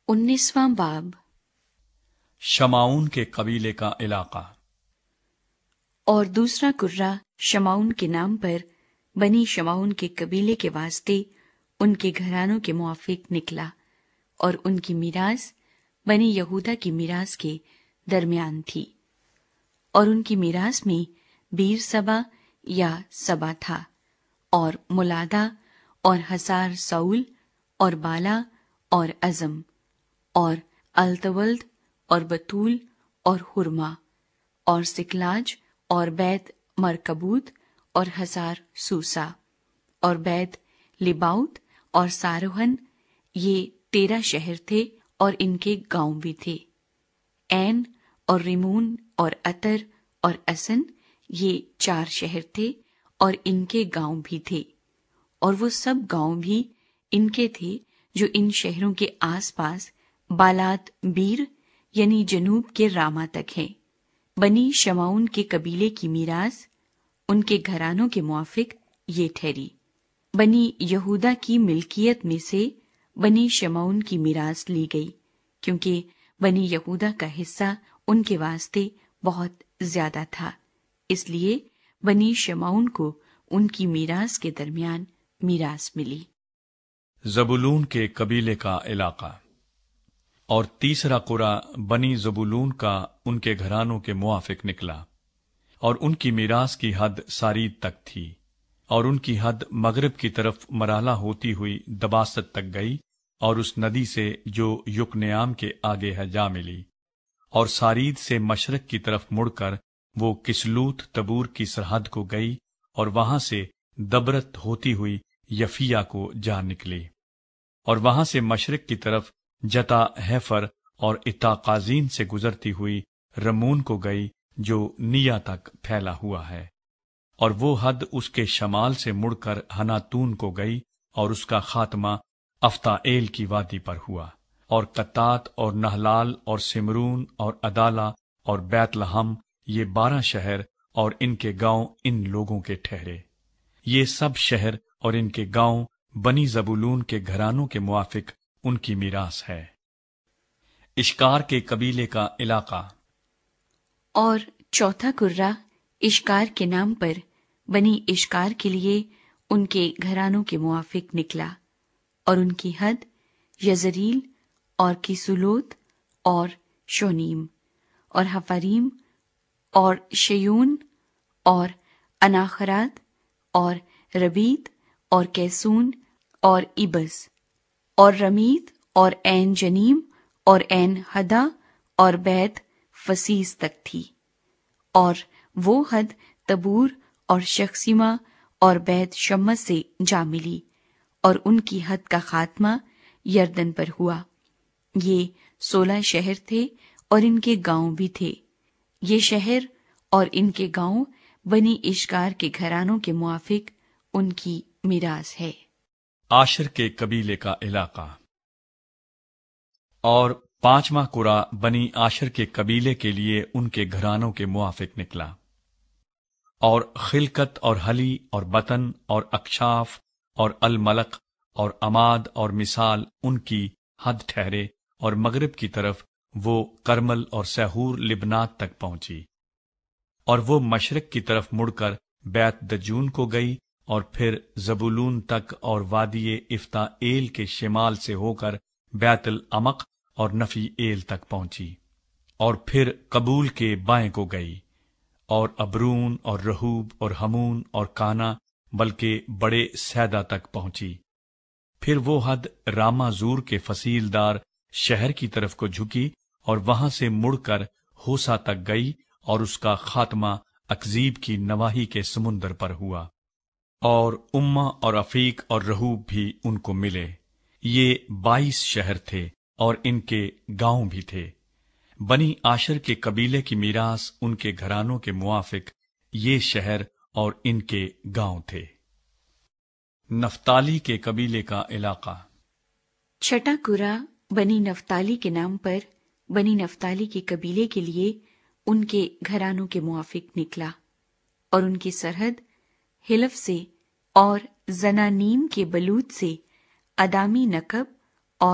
19واں باب۔ شمعون کے قبیلے کا علاقہ۔ اور دوسرا قرہ شمعون کے نام پر بنی شمعون کے قبیلے کے واسطے ان کے گھرانوں کے موافق نکلا، اور ان کی میراث بنی یہودا کی میراث کے درمیان تھی، اور ان کی میراث میں بیر سبا یا سبا تھا، اور ملادہ اور حصار سعول اور بالا اور عزم اور التولد اور بتول اور حرما اور سکلاج اور بیت مرکبوت اور حصار سوسا اور بیت لباؤت اور ساروہن، یہ 13 شہر تھے، اور ان کے گاؤں بھی تھے۔ عین اور ریمون اور عطر اور اسن، یہ 4 شہر تھے، اور ان کے گاؤں بھی تھے، اور وہ سب گاؤں بھی ان کے تھے جو ان شہروں کے آس پاس بالات بیر یعنی جنوب کے راما تک ہیں۔ بنی شمعون کے قبیلے کی میراث ان کے گھرانوں کے موافق یہ ٹھہری۔ بنی یہودا کی ملکیت میں سے بنی شمعون کی میراث لی گئی، کیونکہ بنی یہودا کا حصہ ان کے واسطے بہت زیادہ تھا، اس لیے بنی شمعون کو ان کی میراث کے درمیان میراث ملی۔ زبولون کے قبیلے کا علاقہ۔ اور تیسرا قرہ بنی زبولون کا ان کے گھرانوں کے موافق نکلا، اور ان کی میراث کی حد سارید تک تھی، اور ان کی حد مغرب کی طرف مراحلہ ہوتی ہوئی دباست تک گئی، اور اس ندی سے جو یقنیام کے آگے ہے جا ملی، اور سارید سے مشرق کی طرف مڑ کر وہ کسلوت تبور کی سرحد کو گئی، اور وہاں سے دبرت ہوتی ہوئی یفیہ کو جا نکلی، اور وہاں سے مشرق کی طرف جتا ہیفر اور اتاقازین سے گزرتی ہوئی رمون کو گئی جو نیا تک پھیلا ہوا ہے، اور وہ حد اس کے شمال سے مڑ کر ہناتون کو گئی، اور اس کا خاتمہ افتائیل کی وادی پر ہوا، اور قطات اور نہلال اور سمرون اور عدالہ اور بیت لحم، یہ 12 شہر اور ان کے گاؤں ان لوگوں کے ٹھہرے۔ یہ سب شہر اور ان کے گاؤں بنی زبولون کے گھرانوں کے موافق ان کی میراث ہے۔ اشکار کے قبیلے کا علاقہ۔ اور چوتھا قرہ اشکار کے نام پر بنی اشکار کے لیے ان کے گھرانوں کے موافق نکلا، اور ان کی حد یزریل اور کسولوت اور شونیم اور حفریم اور شیون اور اناخرات اور ربیت اور کیسون اور ایبس اور رمید اور عین جنیم اور عین ہدا اور بیت فسیس تک تھی، اور وہ حد تبور اور شخصیمہ اور بیت شمس سے جا ملی، اور ان کی حد کا خاتمہ یردن پر ہوا۔ یہ 16 شہر تھے، اور ان کے گاؤں بھی تھے۔ یہ شہر اور ان کے گاؤں بنی اشکار کے گھرانوں کے موافق ان کی میراث ہے۔ عاشر کے قبیلے کا علاقہ۔ اور 5واں قرہ بنی عاشر کے قبیلے کے لیے ان کے گھرانوں کے موافق نکلا، اور خلقت اور حلی اور بطن اور اکشاف اور الملق اور عماد اور مثال ان کی حد ٹھہرے، اور مغرب کی طرف وہ کرمل اور سحور لبنات تک پہنچی، اور وہ مشرق کی طرف مڑ کر بیت دجون کو گئی، اور پھر زبولون تک اور وادی افتائیل کے شمال سے ہو کر بیت العمق اور نفی ایل تک پہنچی، اور پھر قبول کے بائیں کو گئی، اور ابرون اور رہوب اور ہمون اور کانا بلکہ بڑے سیدا تک پہنچی۔ پھر وہ حد راما زور کے فصیلدار شہر کی طرف کو جھکی، اور وہاں سے مڑ کر ہوسا تک گئی، اور اس کا خاتمہ اکزیب کی نواحی کے سمندر پر ہوا، اور امہ اور افیق اور رہوب بھی ان کو ملے۔ یہ 22 شہر تھے، اور ان کے گاؤں بھی تھے۔ بنی عاشر کے قبیلے کی میراث ان کے گھرانوں کے موافق یہ شہر اور ان کے گاؤں تھے۔ نفتالی کے قبیلے کا علاقہ۔ چھٹا قرہ بنی نفتالی کے نام پر بنی نفتالی کے قبیلے کے لیے ان کے گھرانوں کے موافق نکلا، اور ان کی سرحد حلف سے اور زنانیم کے بلوت سے ادامی نقب اور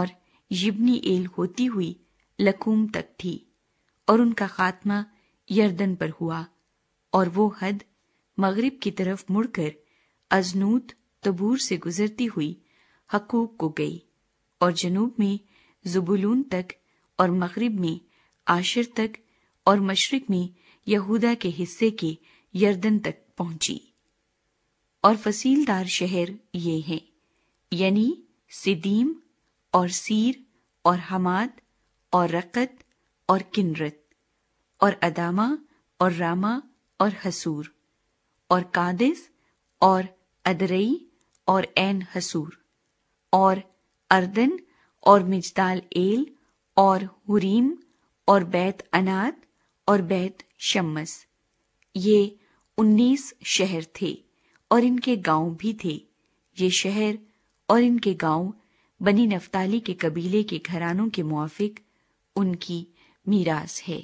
یبنی ایل ہوتی ہوئی لکوم تک تھی، اور ان کا خاتمہ یردن پر ہوا، اور وہ حد مغرب کی طرف مڑ کر ازنوت تبور سے گزرتی ہوئی حقوق کو گئی، اور جنوب میں زبولون تک، اور مغرب میں آشر تک، اور مشرق میں یہودا کے حصے کے یردن تک پہنچی۔ اور فصیلدار شہر یہ ہیں، یعنی سدیم اور سیر اور حماد اور رقت اور کنرت اور ادامہ اور راما اور حسور اور قادس اور ادرئی اور عین حسور اور اردن اور مجدال ایل اور حریم اور بیت انات اور بیت شمس۔ یہ 19 شہر تھے، اور ان کے گاؤں بھی تھے۔ یہ شہر اور ان کے گاؤں بنی نفتالی کے قبیلے کے گھرانوں کے موافق ان کی میراث ہے۔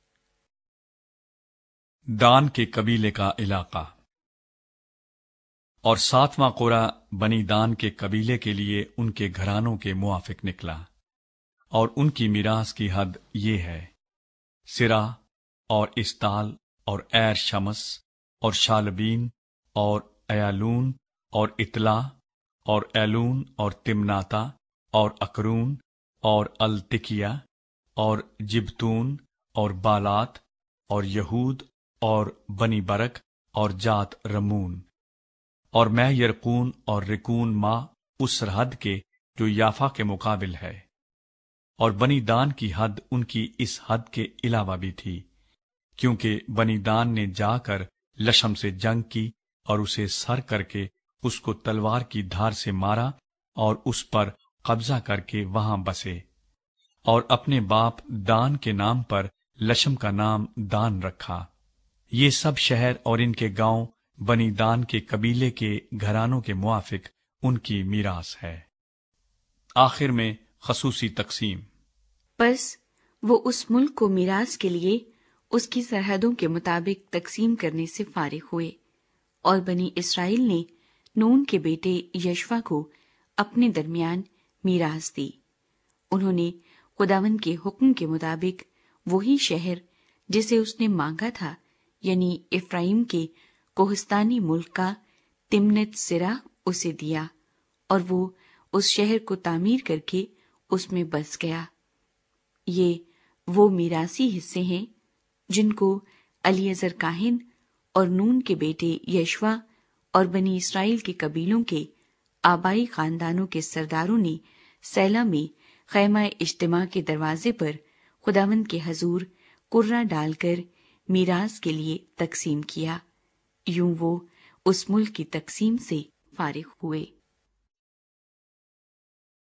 دان کے قبیلے کا علاقہ۔ اور 7واں قرہ بنی دان کے قبیلے کے لیے ان کے گھرانوں کے موافق نکلا، اور ان کی میراث کی حد یہ ہے: سرا اور استال اور ایر شمس اور شالبین اور ایالون اور اطلا اور ایلون اور تمناتا اور اکرون اور التکیہ اور جبتون اور بالات اور یہود اور بنی برک اور جات رمون اور میں یرقون اور رکون ماں اس سرحد کے جو یافا کے مقابل ہے۔ اور بنی دان کی حد ان کی اس حد کے علاوہ بھی تھی، کیونکہ بنی دان نے جا کر لشم سے جنگ کی اور اسے سر کر کے اس کو تلوار کی دھار سے مارا اور اس پر قبضہ کر کے وہاں بسے، اور اپنے باپ دان کے نام پر لشم کا نام دان رکھا۔ یہ سب شہر اور ان کے گاؤں بنی دان کے قبیلے کے گھرانوں کے موافق ان کی میراث ہے۔ آخر میں خصوصی تقسیم۔ پس وہ اس ملک کو میراث کے لیے اس کی سرحدوں کے مطابق تقسیم کرنے سے فارغ ہوئے، اور بنی اسرائیل نے نون کے بیٹے یشوا کو اپنے درمیان میراث دی۔ انہوں نے خداوند کے حکم کے مطابق وہی شہر جسے اس نے مانگا تھا، یعنی افرائیم کے کوہستانی ملک کا تمنت سرا اسے دیا، اور وہ اس شہر کو تعمیر کر کے اس میں بس گیا۔ یہ وہ میراثی حصے ہیں جن کو الیعزر کاہن اور نون کے بیٹے یشوا اور بنی اسرائیل کے قبیلوں کے آبائی خاندانوں کے سرداروں نے سیلا میں خیمہ اجتماع کے دروازے پر خداوند کے حضور قرہ ڈال کر میراث کے لیے تقسیم کیا۔ یوں وہ اس ملک کی تقسیم سے فارغ ہوئے۔